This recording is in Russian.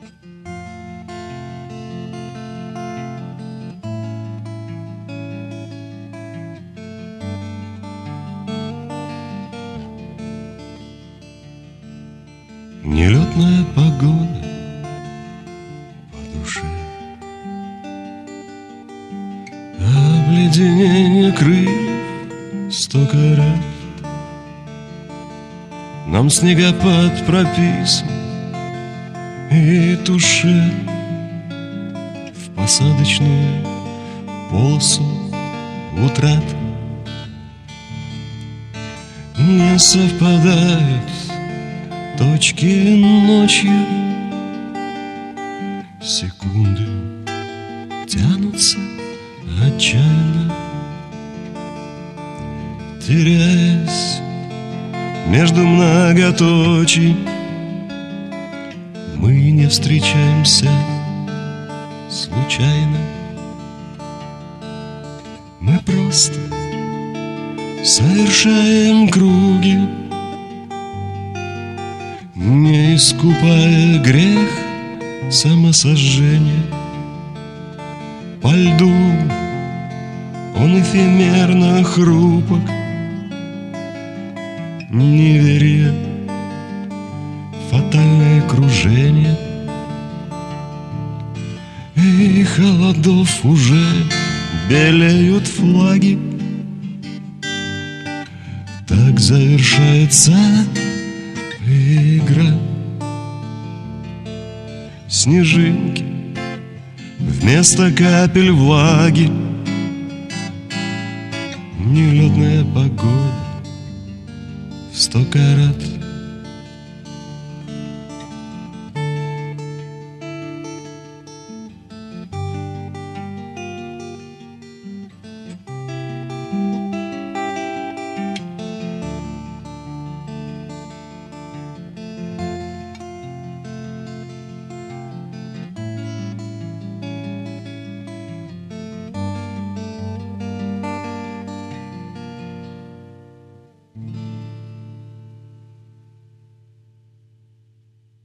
Нелетная погода по душе, обледенение крыльев 100 карат. Нам снегопад прописан и туше в посадочную полосу утрат. Не совпадают точки ночью, секунды тянутся отчаянно, теряясь между многоточий. Мы не встречаемся случайно, мы просто совершаем круги, не искупая грех самосожжения. По льду он эфемерно хрупок, неверие, фатальное кружение. И холодов уже белеют флаги. Так завершается игра. Снежинки вместо капель влаги. Нелетная погода в 100 карат.